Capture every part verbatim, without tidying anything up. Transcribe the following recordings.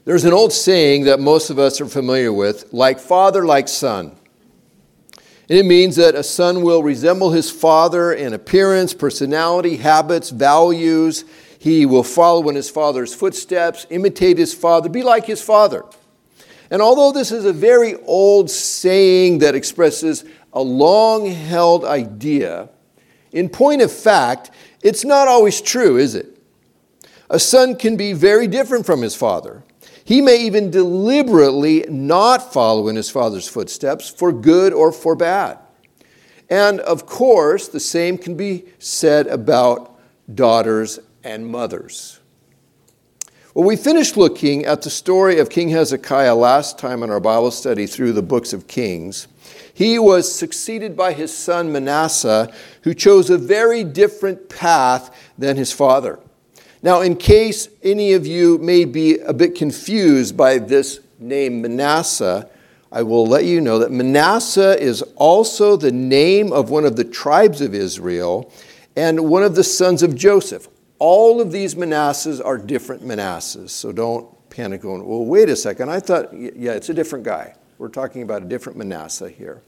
There's an old saying that most of us are familiar with, like father, like son. And it means that a son will resemble his father in appearance, personality, habits, values. He will follow in his father's footsteps, imitate his father, be like his father. And although this is a very old saying that expresses a long-held idea, in point of fact, it's not always true, is it? A son can be very different from his father. He may even deliberately not follow in his father's footsteps for good or for bad. And of course, the same can be said about daughters and mothers. Well, we finished looking at the story of King Hezekiah last time in our Bible study through the books of Kings. He was succeeded by his son Manasseh, who chose a very different path than his father. Now, in case any of you may be a bit confused by this name Manasseh, I will let you know that Manasseh is also the name of one of the tribes of Israel and one of the sons of Joseph. All of these Manassehs are different Manassehs, so don't panic going, well, wait a second, I thought, yeah, it's a different guy. We're talking about a different Manasseh here.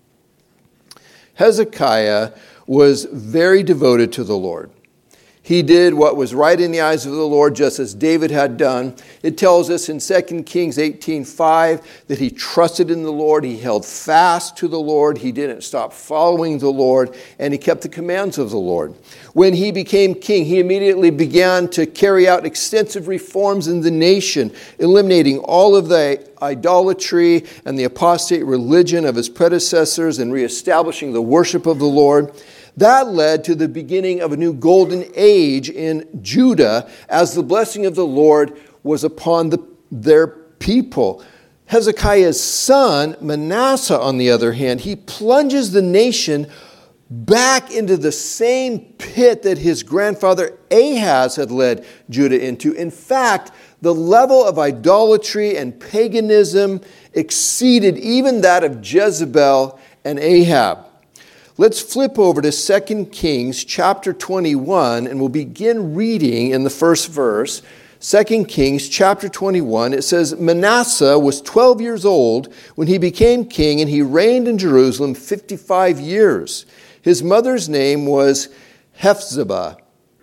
Hezekiah was very devoted to the Lord. He did what was right in the eyes of the Lord, just as David had done. It tells us in Second Kings eighteen five that he trusted in the Lord, he held fast to the Lord, he didn't stop following the Lord, and he kept the commands of the Lord. When he became king, he immediately began to carry out extensive reforms in the nation, eliminating all of the idolatry and the apostate religion of his predecessors and reestablishing the worship of the Lord. That led to the beginning of a new golden age in Judah as the blessing of the Lord was upon the, their people. Hezekiah's son, Manasseh, on the other hand, he plunges the nation back into the same pit that his grandfather Ahaz had led Judah into. In fact, the level of idolatry and paganism exceeded even that of Jezebel and Ahab. Let's flip over to Second Kings chapter twenty-one, and we'll begin reading in the first verse. Second Kings chapter twenty-one, it says, Manasseh was twelve years old when he became king, and he reigned in Jerusalem fifty-five years. His mother's name was Hephzibah.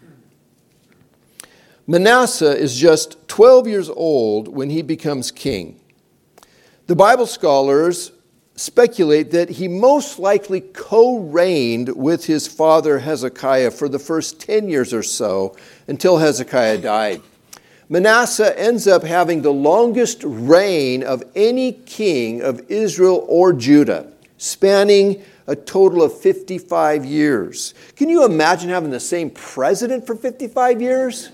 Manasseh is just twelve years old when he becomes king. The Bible scholars speculate that he most likely co-reigned with his father Hezekiah for the first ten years or so until Hezekiah died. Manasseh ends up having the longest reign of any king of Israel or Judah, spanning a total of fifty-five years. Can you imagine having the same president for fifty-five years?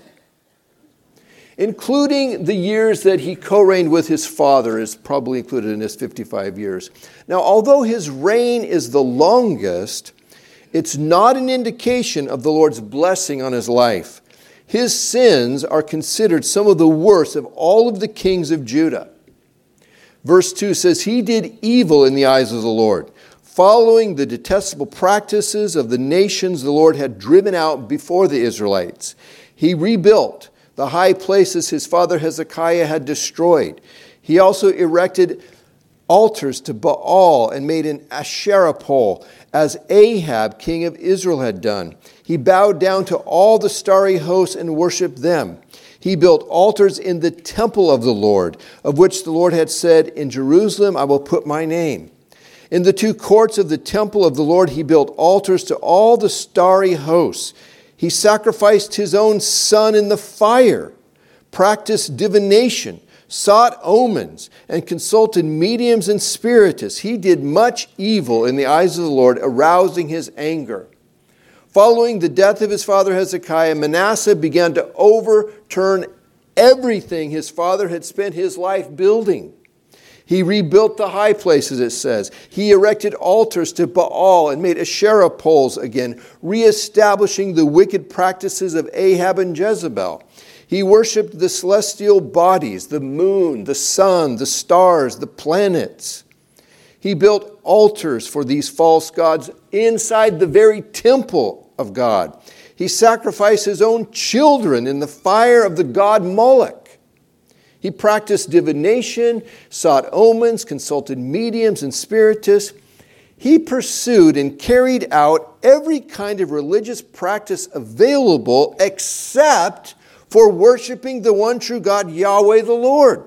Including the years that he co-reigned with his father is probably included in his fifty-five years. Now, although his reign is the longest, it's not an indication of the Lord's blessing on his life. His sins are considered some of the worst of all of the kings of Judah. Verse two says, he did evil in the eyes of the Lord, following the detestable practices of the nations the Lord had driven out before the Israelites. He rebuilt the high places his father Hezekiah had destroyed. He also erected altars to Baal and made an Asherah pole, as Ahab, king of Israel, had done. He bowed down to all the starry hosts and worshipped them. He built altars in the temple of the Lord, of which the Lord had said, in Jerusalem I will put my name. In the two courts of the temple of the Lord he built altars to all the starry hosts. He sacrificed his own son in the fire, practiced divination, sought omens, and consulted mediums and spiritists. He did much evil in the eyes of the Lord, arousing his anger. Following the death of his father Hezekiah, Manasseh began to overturn everything his father had spent his life building. He rebuilt the high places, it says. He erected altars to Baal and made Asherah poles again, reestablishing the wicked practices of Ahab and Jezebel. He worshipped the celestial bodies, the moon, the sun, the stars, the planets. He built altars for these false gods inside the very temple of God. He sacrificed his own children in the fire of the god Moloch. He practiced divination, sought omens, consulted mediums and spiritists. He pursued and carried out every kind of religious practice available except for worshiping the one true God, Yahweh the Lord.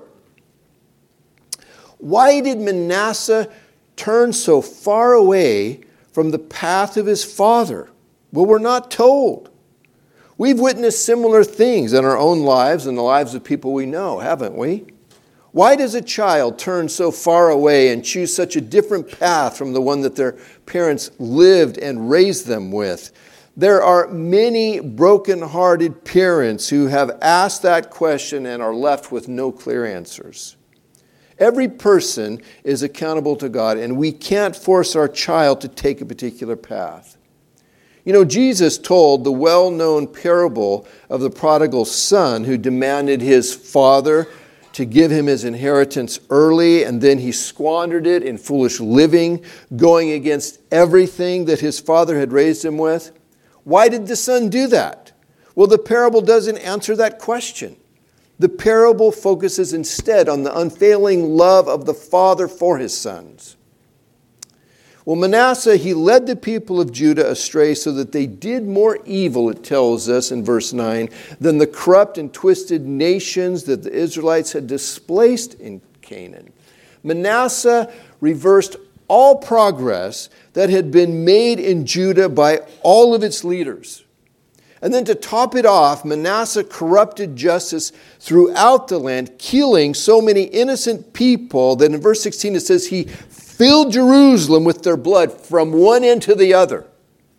Why did Manasseh turn so far away from the path of his father? Well, we're not told. We've witnessed similar things in our own lives and the lives of people we know, haven't we? Why does a child turn so far away and choose such a different path from the one that their parents lived and raised them with? There are many broken-hearted parents who have asked that question and are left with no clear answers. Every person is accountable to God, and we can't force our child to take a particular path. You know, Jesus told the well-known parable of the prodigal son who demanded his father to give him his inheritance early, and then he squandered it in foolish living, going against everything that his father had raised him with. Why did the son do that? Well, the parable doesn't answer that question. The parable focuses instead on the unfailing love of the father for his sons. Well, Manasseh, he led the people of Judah astray so that they did more evil, it tells us in verse nine, than the corrupt and twisted nations that the Israelites had displaced in Canaan. Manasseh reversed all progress that had been made in Judah by all of its leaders. And then to top it off, Manasseh corrupted justice throughout the land, killing so many innocent people that in verse sixteen it says he filled Jerusalem with their blood from one end to the other.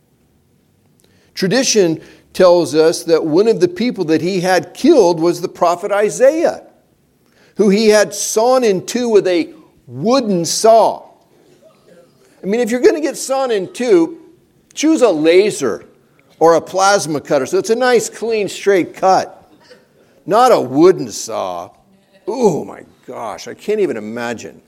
Tradition tells us that one of the people that he had killed was the prophet Isaiah, who he had sawn in two with a wooden saw. I mean, if you're going to get sawn in two, choose a laser or a plasma cutter so it's a nice, clean, straight cut, not a wooden saw. Oh my gosh, I can't even imagine.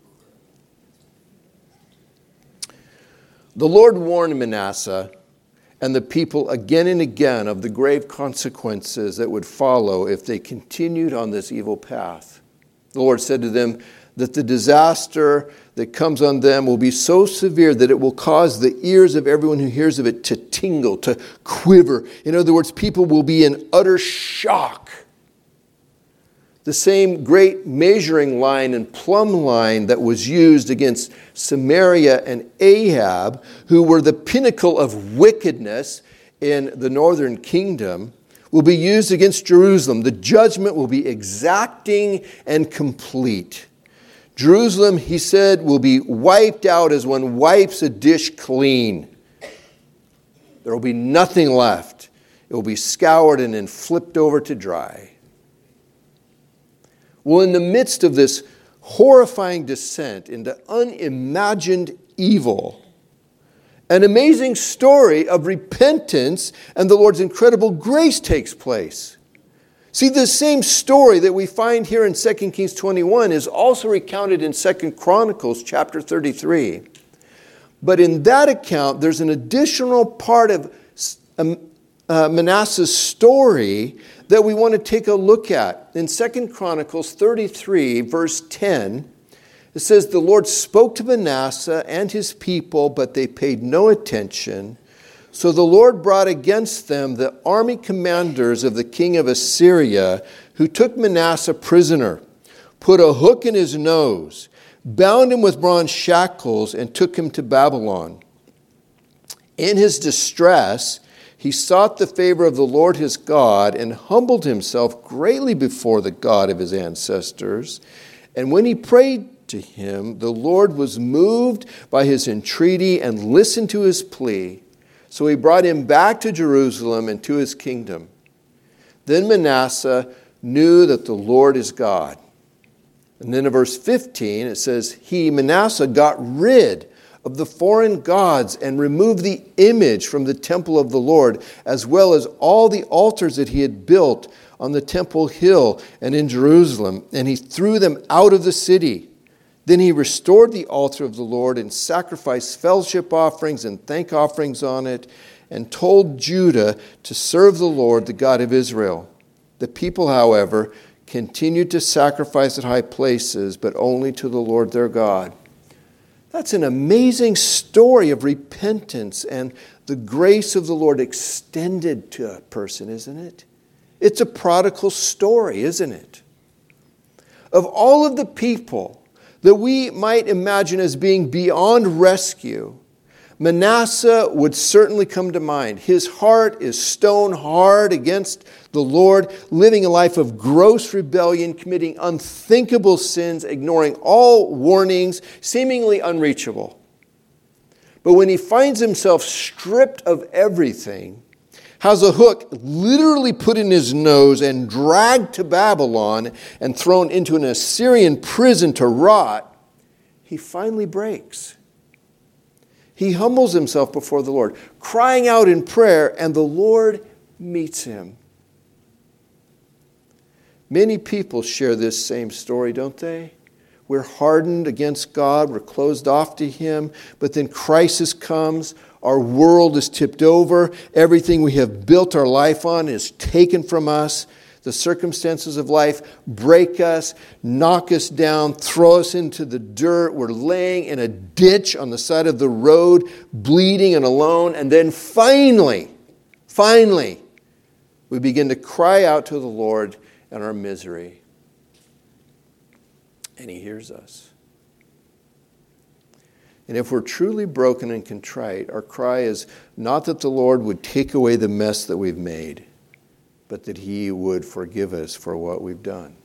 The Lord warned Manasseh and the people again and again of the grave consequences that would follow if they continued on this evil path. The Lord said to them that the disaster that comes on them will be so severe that it will cause the ears of everyone who hears of it to tingle, to quiver. In other words, people will be in utter shock. The same great measuring line and plumb line that was used against Samaria and Ahab, who were the pinnacle of wickedness in the northern kingdom, will be used against Jerusalem. The judgment will be exacting and complete. Jerusalem, he said, will be wiped out as one wipes a dish clean. There will be nothing left. It will be scoured and then flipped over to dry. Well, in the midst of this horrifying descent into unimagined evil, an amazing story of repentance and the Lord's incredible grace takes place. See, the same story that we find here in Second Kings twenty-one is also recounted in Second Chronicles chapter thirty-three. But in that account, there's an additional part of uh, Manasseh's story that we want to take a look at. In Second Chronicles thirty-three, verse ten, it says, "The Lord spoke to Manasseh and his people, but they paid no attention. So the Lord brought against them the army commanders of the king of Assyria, who took Manasseh prisoner, put a hook in his nose, bound him with bronze shackles, and took him to Babylon. In his distress, he sought the favor of the Lord his God and humbled himself greatly before the God of his ancestors. And when he prayed to him, the Lord was moved by his entreaty and listened to his plea. So he brought him back to Jerusalem and to his kingdom. Then Manasseh knew that the Lord is God." And then in verse fifteen, it says, "He, Manasseh, got rid of the foreign gods and removed the image from the temple of the Lord, as well as all the altars that he had built on the temple hill and in Jerusalem, and he threw them out of the city. Then he restored the altar of the Lord and sacrificed fellowship offerings and thank offerings on it, and told Judah to serve the Lord, the God of Israel. The people, however, continued to sacrifice at high places, but only to the Lord their God. That's an amazing story of repentance and the grace of the Lord extended to a person, isn't it? It's a prodigal story, isn't it? Of all of the people that we might imagine as being beyond rescue, Manasseh would certainly come to mind. His heart is stone hard against the Lord, living a life of gross rebellion, committing unthinkable sins, ignoring all warnings, seemingly unreachable. But when he finds himself stripped of everything, has a hook literally put in his nose and dragged to Babylon and thrown into an Assyrian prison to rot, he finally breaks. He humbles himself before the Lord, crying out in prayer, and the Lord meets him. Many people share this same story, don't they? We're hardened against God, we're closed off to Him, but then crisis comes, our world is tipped over, everything we have built our life on is taken from us. The circumstances of life break us, knock us down, throw us into the dirt. We're laying in a ditch on the side of the road, bleeding and alone. And then finally, finally, we begin to cry out to the Lord in our misery. And He hears us. And if we're truly broken and contrite, our cry is not that the Lord would take away the mess that we've made, but that He would forgive us for what we've done.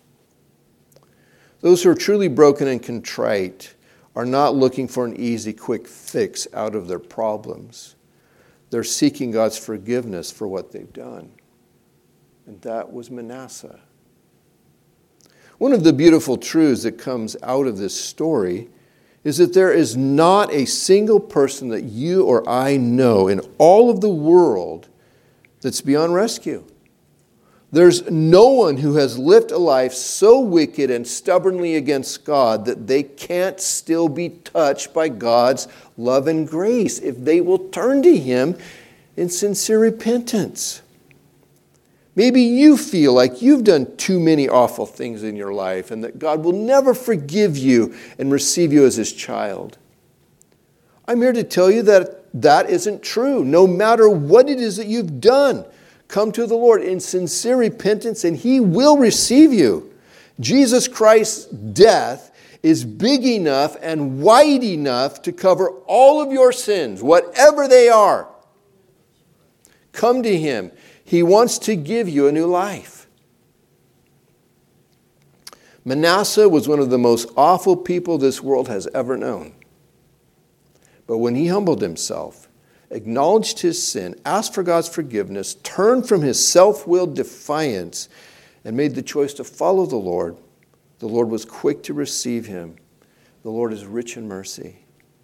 Those who are truly broken and contrite are not looking for an easy, quick fix out of their problems. They're seeking God's forgiveness for what they've done. And that was Manasseh. One of the beautiful truths that comes out of this story is that there is not a single person that you or I know in all of the world that's beyond rescue. There's no one who has lived a life so wicked and stubbornly against God that they can't still be touched by God's love and grace if they will turn to Him in sincere repentance. Maybe you feel like you've done too many awful things in your life and that God will never forgive you and receive you as His child. I'm here to tell you that that isn't true. No matter what it is that you've done, come to the Lord in sincere repentance and He will receive you. Jesus Christ's death is big enough and wide enough to cover all of your sins, whatever they are. Come to Him. He wants to give you a new life. Manasseh was one of the most awful people this world has ever known. But when he humbled himself, acknowledged his sin, asked for God's forgiveness, turned from his self-willed defiance, and made the choice to follow the Lord, the Lord was quick to receive him. The Lord is rich in mercy.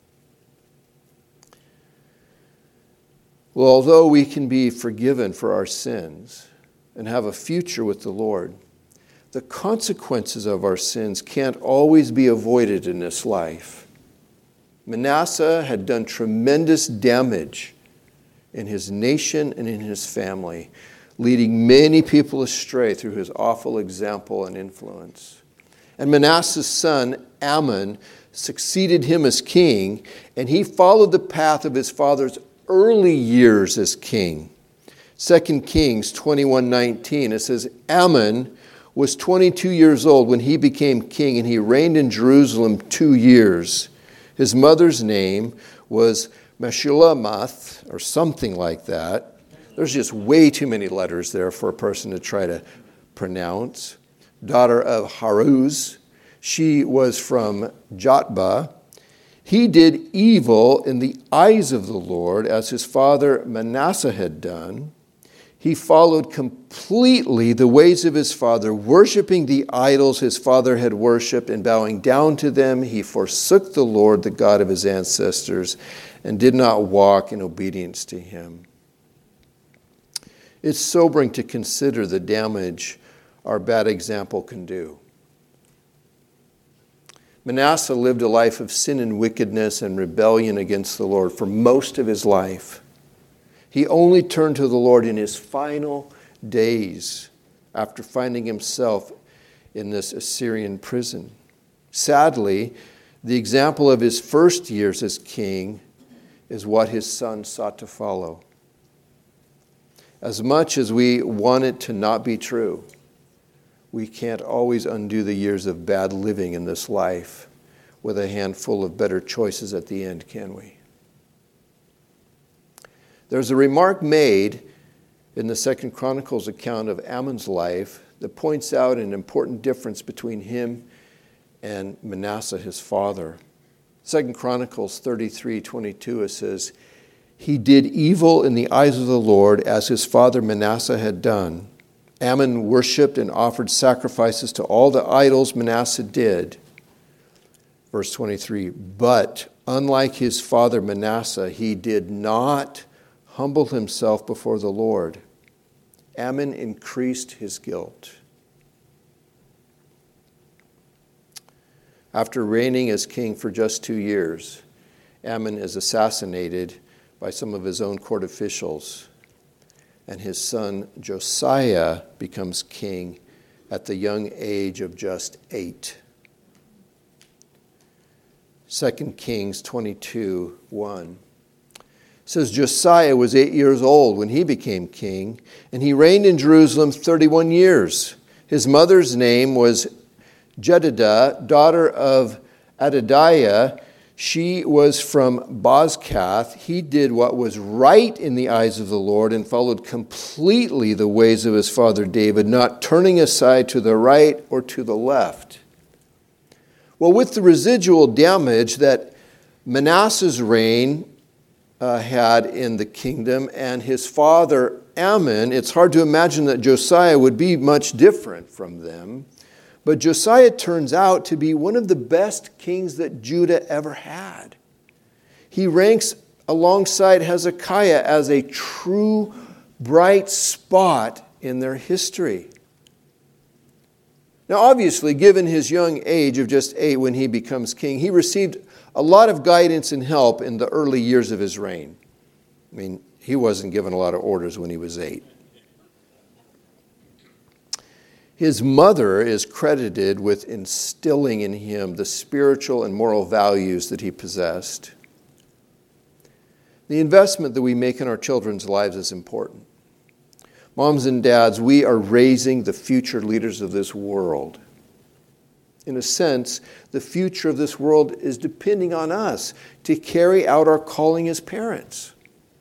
Well, although we can be forgiven for our sins and have a future with the Lord, the consequences of our sins can't always be avoided in this life. Manasseh had done tremendous damage in his nation and in his family, leading many people astray through his awful example and influence. And Manasseh's son, Amon, succeeded him as king, and he followed the path of his father's early years as king. Second Kings twenty-one nineteen, it says, Amon was twenty-two years old when he became king, and he reigned in Jerusalem two years. His mother's name was Meshullemeth, or something like that. There's just way too many letters there for a person to try to pronounce. Daughter of Haruz. She was from Jotbah. He did evil in the eyes of the Lord, as his father Manasseh had done. He followed completely the ways of his father, worshiping the idols his father had worshipped, and bowing down to them. He forsook the Lord, the God of his ancestors, and did not walk in obedience to him. It's sobering to consider the damage our bad example can do. Manasseh lived a life of sin and wickedness and rebellion against the Lord for most of his life. He only turned to the Lord in his final days after finding himself in this Assyrian prison. Sadly, the example of his first years as king is what his son sought to follow. As much as we want it to not be true, we can't always undo the years of bad living in this life with a handful of better choices at the end, can we? There's a remark made in the Second Chronicles account of Ammon's life that points out an important difference between him and Manasseh, his father. Second Chronicles thirty-three twenty-two, it says, "He did evil in the eyes of the Lord as his father Manasseh had done. Ammon worshipped and offered sacrifices to all the idols Manasseh did." Verse twenty-three, "But unlike his father Manasseh, he did not humble himself before the Lord. Ammon increased his guilt." After reigning as king for just two years, Ammon is assassinated by some of his own court officials, and his son Josiah becomes king at the young age of just eight. Second Kings twenty-two one says, "Josiah was eight years old when he became king, and he reigned in Jerusalem thirty-one years. His mother's name was Jedidah, daughter of Adadiah. She was from Bozkath. He did what was right in the eyes of the Lord and followed completely the ways of his father David, not turning aside to the right or to the left." Well, with the residual damage that Manasseh's reign uh, had in the kingdom and his father Ammon, it's hard to imagine that Josiah would be much different from them. But Josiah turns out to be one of the best kings that Judah ever had. He ranks alongside Hezekiah as a true bright spot in their history. Now, obviously, given his young age of just eight when he becomes king, he received a lot of guidance and help in the early years of his reign. I mean, he wasn't given a lot of orders when he was eight. His mother is credited with instilling in him the spiritual and moral values that he possessed. The investment that we make in our children's lives is important. Moms and dads, we are raising the future leaders of this world. In a sense, the future of this world is depending on us to carry out our calling as parents.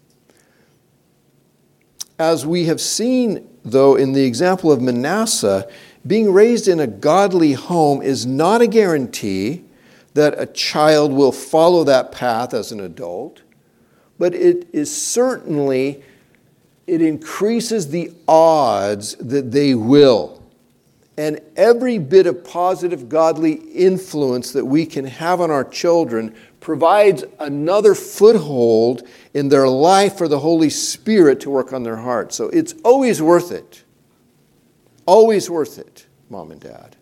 As we have seen, though, in the example of Manasseh, being raised in a godly home is not a guarantee that a child will follow that path as an adult, but it is certainly, it increases the odds that they will. And every bit of positive godly influence that we can have on our children provides another foothold in their life for the Holy Spirit to work on their heart. So it's always worth it. Always worth it, Mom and Dad.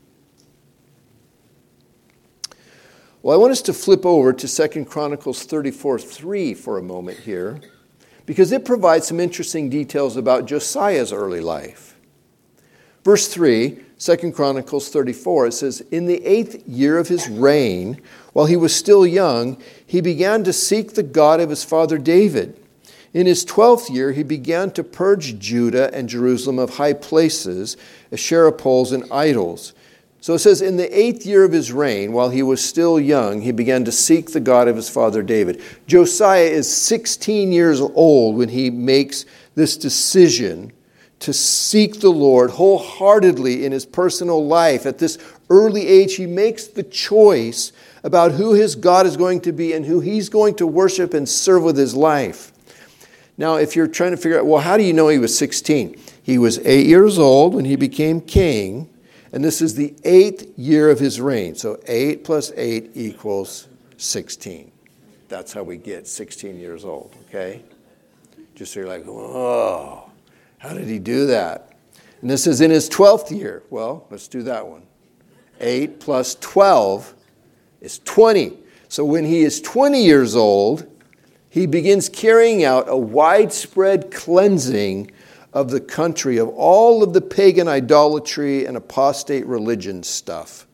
Well, I want us to flip over to Second Chronicles thirty-four three for a moment here, because it provides some interesting details about Josiah's early life. Verse three, Second Chronicles thirty-four, it says, "In the eighth year of his reign, while he was still young, he began to seek the God of his father David. In his twelfth year, he began to purge Judah and Jerusalem of high places, Asherah poles, and idols." So it says, in the eighth year of his reign, while he was still young, he began to seek the God of his father David. Josiah is sixteen years old when he makes this decision to seek the Lord wholeheartedly in his personal life. At this early age, he makes the choice about who his God is going to be and who he's going to worship and serve with his life. Now, if you're trying to figure out, well, how do you know he was sixteen? He was eight years old when he became king, and this is the eighth year of his reign. So eight plus eight equals sixteen. That's how we get sixteen years old, okay? Just so you're like, whoa, how did he do that? And this is in his twelfth year. Well, let's do that one. eight plus twelve is twenty. So when he is twenty years old, he begins carrying out a widespread cleansing of the country of all of the pagan idolatry and apostate religion stuff.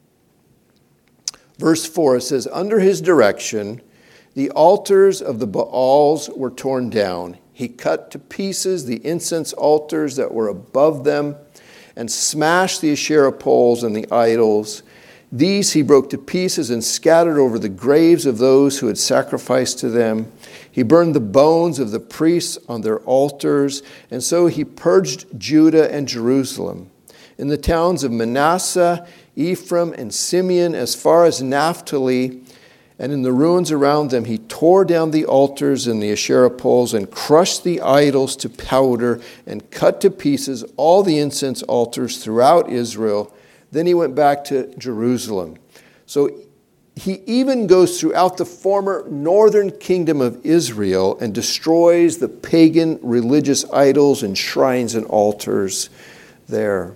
Verse four, it says, under his direction, the altars of the Baals were torn down. He cut to pieces the incense altars that were above them and smashed the Asherah poles and the idols. These he broke to pieces and scattered over the graves of those who had sacrificed to them. He burned the bones of the priests on their altars, and so he purged Judah and Jerusalem. In the towns of Manasseh, Ephraim, and Simeon, as far as Naphtali, and in the ruins around them, he tore down the altars and the Asherah poles and crushed the idols to powder and cut to pieces all the incense altars throughout Israel. Then he went back to Jerusalem. So he even goes throughout the former northern kingdom of Israel and destroys the pagan religious idols and shrines and altars there.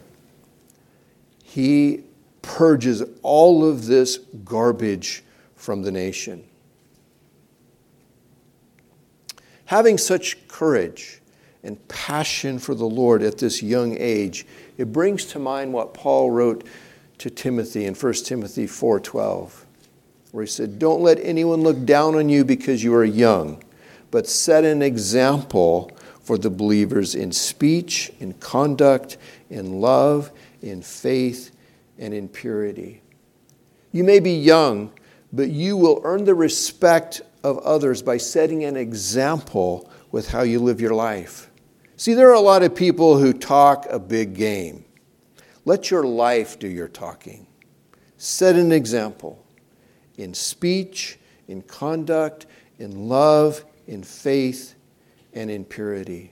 He purges all of this garbage from the nation. Having such courage and passion for the Lord at this young age, it brings to mind what Paul wrote to Timothy in First Timothy four twelve, where he said, don't let anyone look down on you because you are young, but set an example for the believers in speech, in conduct, in love, in faith, and in purity. You may be young, but you will earn the respect of others by setting an example with how you live your life. See, there are a lot of people who talk a big game. Let your life do your talking. Set an example in speech, in conduct, in love, in faith, and in purity.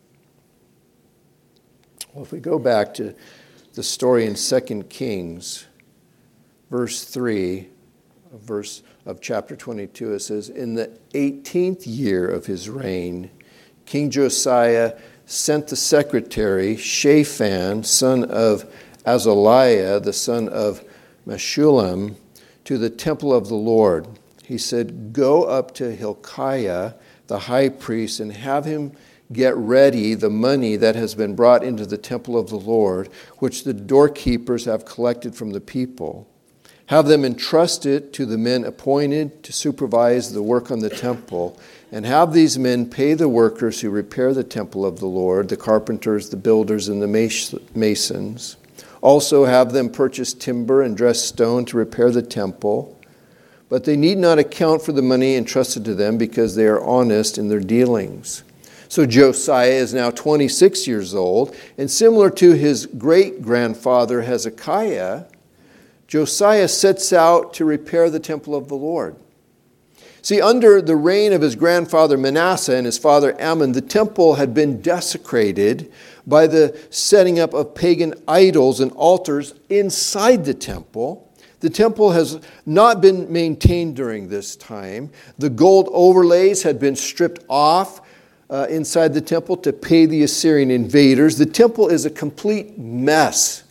Well, if we go back to the story in Second Kings, verse three, verse of chapter twenty-two, it says, in the eighteenth year of his reign, King Josiah sent the secretary, Shaphan, son of Azaliah, the son of Meshullam, to the temple of the Lord. He said, go up to Hilkiah, the high priest, and have him get ready the money that has been brought into the temple of the Lord, which the doorkeepers have collected from the people. Have them entrust it to the men appointed to supervise the work on the temple, and have these men pay the workers who repair the temple of the Lord, the carpenters, the builders, and the masons. Also have them purchase timber and dress stone to repair the temple. But they need not account for the money entrusted to them because they are honest in their dealings. So Josiah is now twenty-six years old, and similar to his great-grandfather Hezekiah, Josiah sets out to repair the temple of the Lord. See, under the reign of his grandfather Manasseh and his father Amon, the temple had been desecrated by the setting up of pagan idols and altars inside the temple. The temple has not been maintained during this time. The gold overlays had been stripped off uh, inside the temple to pay the Assyrian invaders. The temple is a complete mess.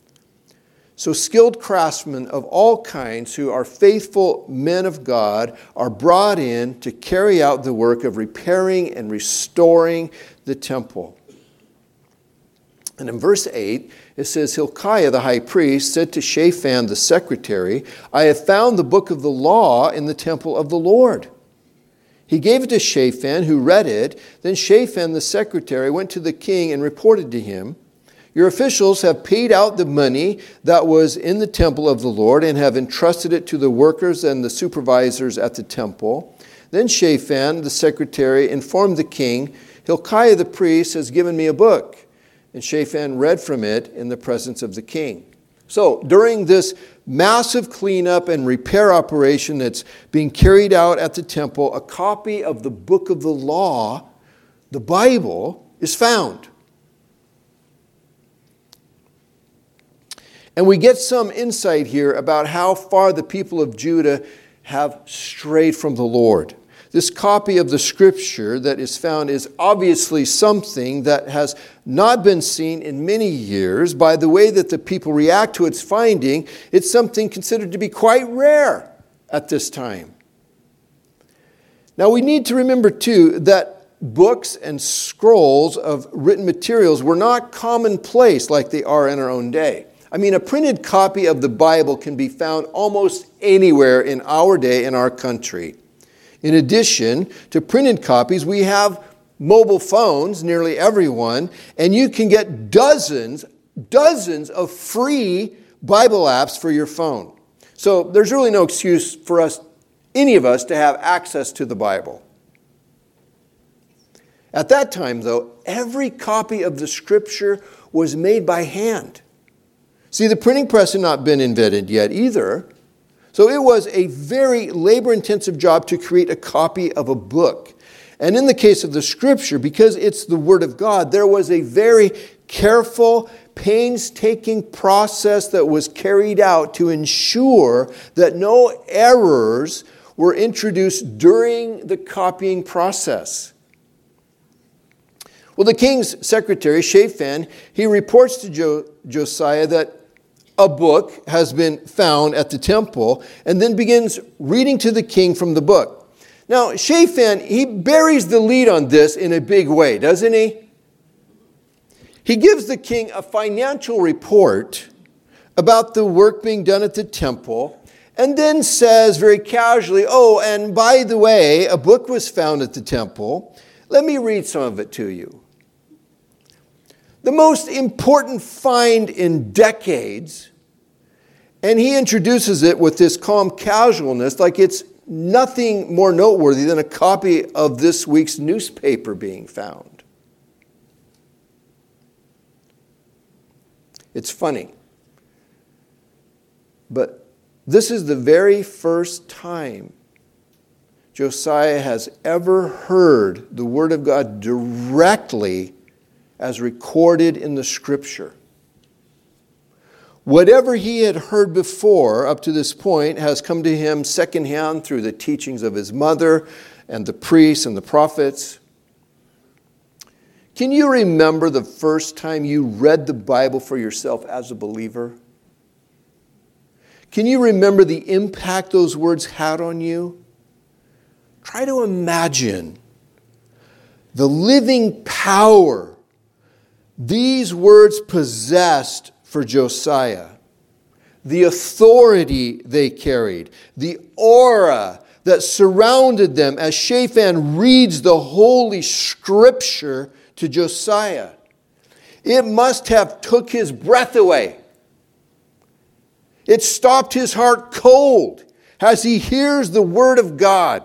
So skilled craftsmen of all kinds who are faithful men of God are brought in to carry out the work of repairing and restoring the temple. And in verse eight, it says, Hilkiah the high priest said to Shaphan the secretary, I have found the book of the law in the temple of the Lord. He gave it to Shaphan, who read it. Then Shaphan the secretary went to the king and reported to him, your officials have paid out the money that was in the temple of the Lord and have entrusted it to the workers and the supervisors at the temple. Then Shaphan, the secretary, informed the king, Hilkiah the priest has given me a book. And Shaphan read from it in the presence of the king. So during this massive cleanup and repair operation that's being carried out at the temple, a copy of the book of the law, the Bible, is found. And we get some insight here about how far the people of Judah have strayed from the Lord. This copy of the scripture that is found is obviously something that has not been seen in many years. By the way that the people react to its finding, it's something considered to be quite rare at this time. Now we need to remember too that books and scrolls of written materials were not commonplace like they are in our own day. I mean, a printed copy of the Bible can be found almost anywhere in our day in our country. In addition to printed copies, we have mobile phones, nearly everyone, and you can get dozens, dozens of free Bible apps for your phone. So there's really no excuse for us, any of us, to have access to the Bible. At that time, though, every copy of the Scripture was made by hand. See, the printing press had not been invented yet either. So it was a very labor-intensive job to create a copy of a book. And in the case of the Scripture, because it's the Word of God, there was a very careful, painstaking process that was carried out to ensure that no errors were introduced during the copying process. Well, the king's secretary, Shaphan, he reports to jo- Josiah that a book has been found at the temple, and then begins reading to the king from the book. Now, Shaphan, he buries the lead on this in a big way, doesn't he? He gives the king a financial report about the work being done at the temple, and then says very casually, oh, and by the way, a book was found at the temple. Let me read some of it to you. The most important find in decades, and he introduces it with this calm casualness, like it's nothing more noteworthy than a copy of this week's newspaper being found. It's funny, but this is the very first time Josiah has ever heard the Word of God directly as recorded in the Scripture. Whatever he had heard before up to this point has come to him secondhand through the teachings of his mother and the priests and the prophets. Can you remember the first time you read the Bible for yourself as a believer? Can you remember the impact those words had on you? Try to imagine the living power these words possessed for Josiah, the authority they carried, the aura that surrounded them as Shaphan reads the Holy Scripture to Josiah. It must have took his breath away. It stopped his heart cold as he hears the Word of God.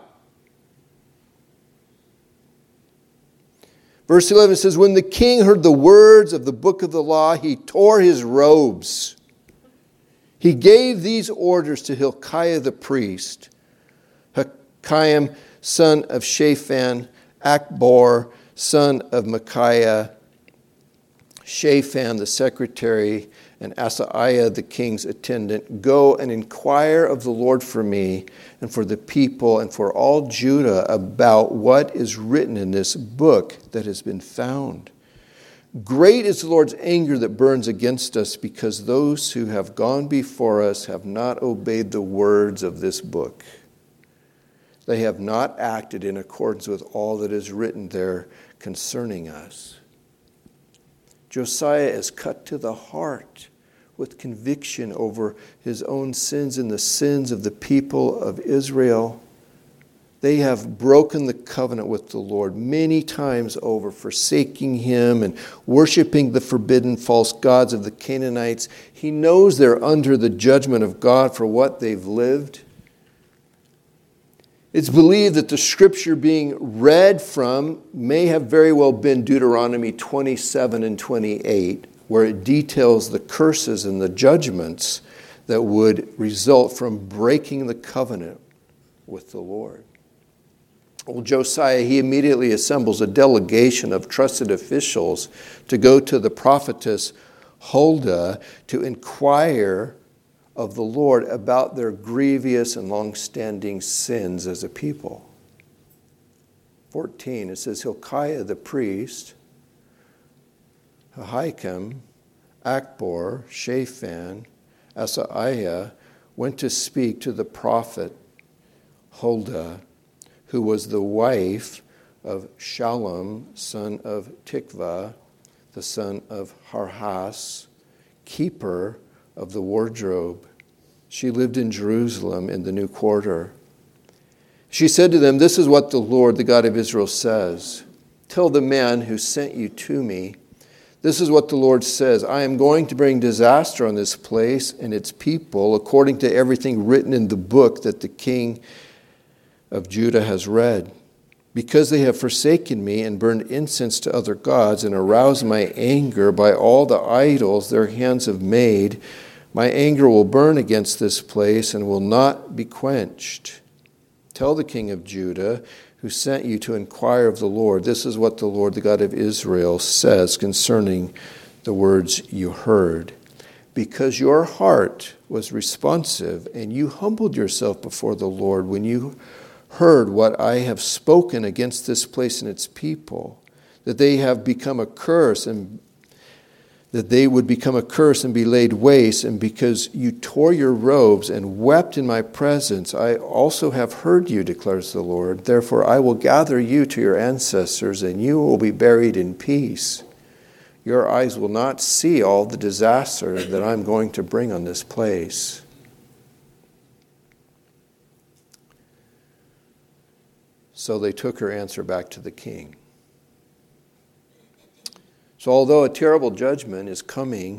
Verse eleven says, when the king heard the words of the book of the law, he tore his robes. He gave these orders to Hilkiah the priest, Hilkiah, son of Shaphan, Akbor, son of Micaiah, Shaphan the secretary, and Asaiah the king's attendant, go and inquire of the Lord for me and for the people and for all Judah about what is written in this book that has been found. Great is the Lord's anger that burns against us, because those who have gone before us have not obeyed the words of this book. They have not acted in accordance with all that is written there concerning us. Josiah is cut to the heart with conviction over his own sins and the sins of the people of Israel. They have broken the covenant with the Lord many times over, forsaking him and worshiping the forbidden false gods of the Canaanites. He knows they're under the judgment of God for what they've lived. It's believed that the scripture being read from may have very well been Deuteronomy twenty-seven and twenty-eight, where it details the curses and the judgments that would result from breaking the covenant with the Lord. Well, Josiah, he immediately assembles a delegation of trusted officials to go to the prophetess Huldah to inquire of the Lord about their grievous and long-standing sins as a people. fourteen, it says, Hilkiah the priest, Ahikam, Akbor, Shaphan, Asaiah went to speak to the prophet Huldah, who was the wife of Shallum, son of Tikvah, the son of Harhas, keeper of the wardrobe. She lived in Jerusalem in the new quarter. She said to them, "This is what the Lord, the God of Israel, says. Tell the man who sent you to me, this is what the Lord says. I am going to bring disaster on this place and its people, according to everything written in the book that the king of Judah has read. Because they have forsaken me and burned incense to other gods and aroused my anger by all the idols their hands have made, my anger will burn against this place and will not be quenched. Tell the king of Judah, who sent you to inquire of the Lord, this is what the Lord, the God of Israel, says concerning the words you heard. Because your heart was responsive and you humbled yourself before the Lord when you heard what I have spoken against this place and its people, that they have become a curse and that they would become a curse and be laid waste, and because you tore your robes and wept in my presence, I also have heard you, declares the Lord. Therefore I will gather you to your ancestors, and you will be buried in peace. Your eyes will not see all the disaster that I'm going to bring on this place." So they took her answer back to the king. So although a terrible judgment is coming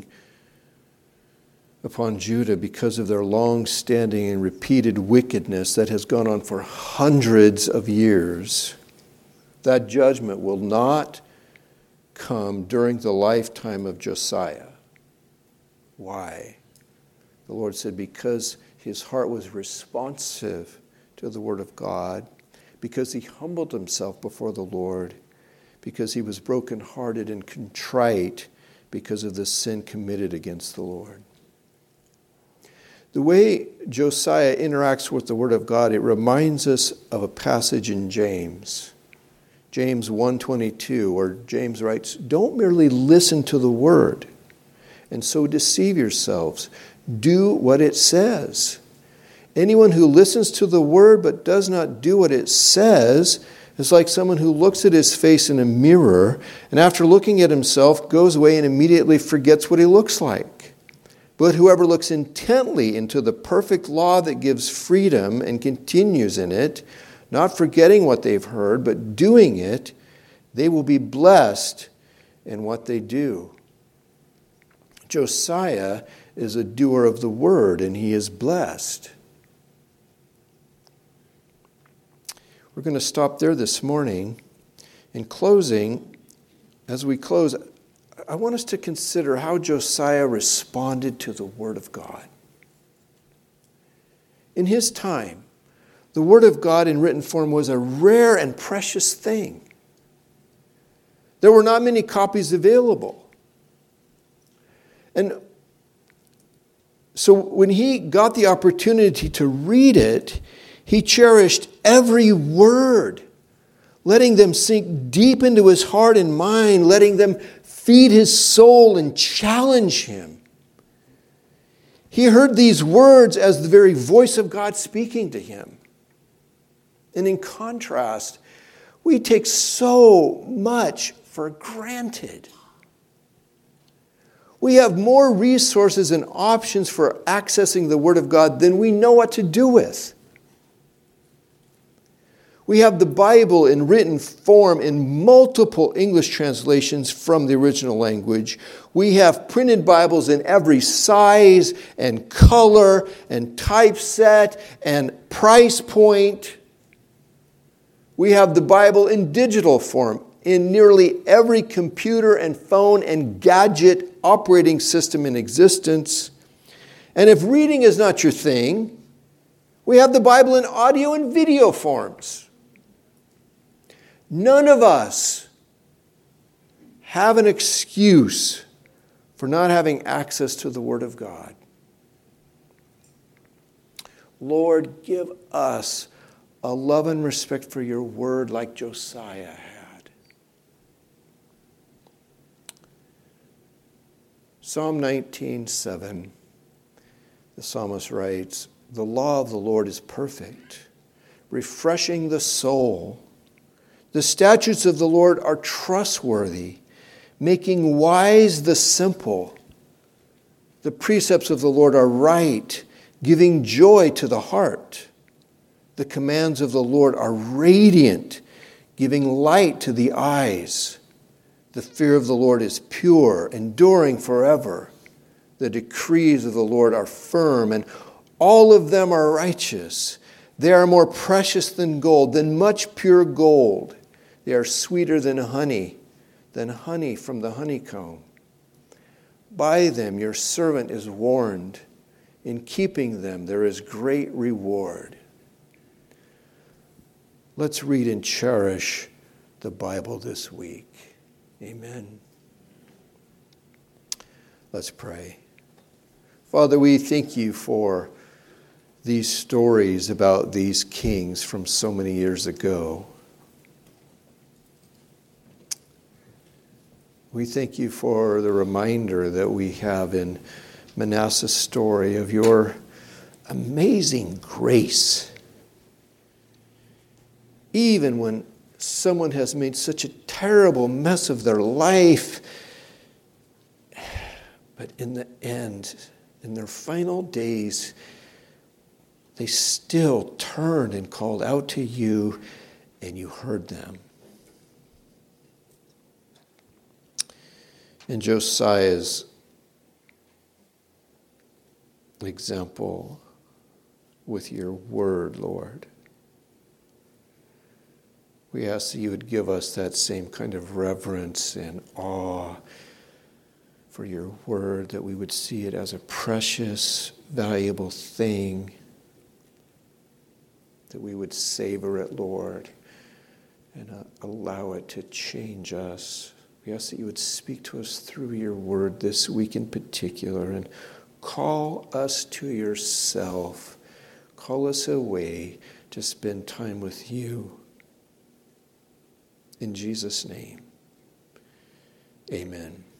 upon Judah because of their long-standing and repeated wickedness that has gone on for hundreds of years, that judgment will not come during the lifetime of Josiah. Why? The Lord said, because his heart was responsive to the word of God, because he humbled himself before the Lord, because he was brokenhearted and contrite because of the sin committed against the Lord. The way Josiah interacts with the Word of God, it reminds us of a passage in James. James one twenty-two, where James writes, "Don't merely listen to the Word and so deceive yourselves. Do what it says. Anyone who listens to the Word but does not do what it says is like someone who looks at his face in a mirror and after looking at himself goes away and immediately forgets what he looks like. But whoever looks intently into the perfect law that gives freedom and continues in it, not forgetting what they've heard, but doing it, they will be blessed in what they do." Josiah is a doer of the word, and he is blessed. We're going to stop there this morning. In closing, as we close, I want us to consider how Josiah responded to the Word of God. In his time, the Word of God in written form was a rare and precious thing. There were not many copies available. And so when he got the opportunity to read it, he cherished every word, letting them sink deep into his heart and mind, letting them feed his soul and challenge him. He heard these words as the very voice of God speaking to him. And in contrast, we take so much for granted. We have more resources and options for accessing the Word of God than we know what to do with. We have the Bible in written form in multiple English translations from the original language. We have printed Bibles in every size and color and typeset and price point. We have the Bible in digital form in nearly every computer and phone and gadget operating system in existence. And if reading is not your thing, we have the Bible in audio and video forms. None of us have an excuse for not having access to the Word of God. Lord, give us a love and respect for your Word like Josiah had. Psalm nineteen seven, the psalmist writes, "The law of the Lord is perfect, refreshing the soul. The statutes of the Lord are trustworthy, making wise the simple. The precepts of the Lord are right, giving joy to the heart. The commands of the Lord are radiant, giving light to the eyes. The fear of the Lord is pure, enduring forever. The decrees of the Lord are firm, and all of them are righteous. They are more precious than gold, than much pure gold. They are sweeter than honey, than honey from the honeycomb. By them your servant is warned. In keeping them there is great reward. Let's read and cherish the Bible this week. Amen. Let's pray. Father, we thank you for these stories about these kings from so many years ago. We thank you for the reminder that we have in Manasseh's story of your amazing grace. Even when someone has made such a terrible mess of their life, but in the end, in their final days, they still turned and called out to you, and you heard them. In Josiah's example with your word, Lord, we ask that you would give us that same kind of reverence and awe for your word, that we would see it as a precious, valuable thing, that we would savor it, Lord, and uh, allow it to change us. We ask that you would speak to us through your word this week in particular and call us to yourself. Call us away to spend time with you. In Jesus' name, amen.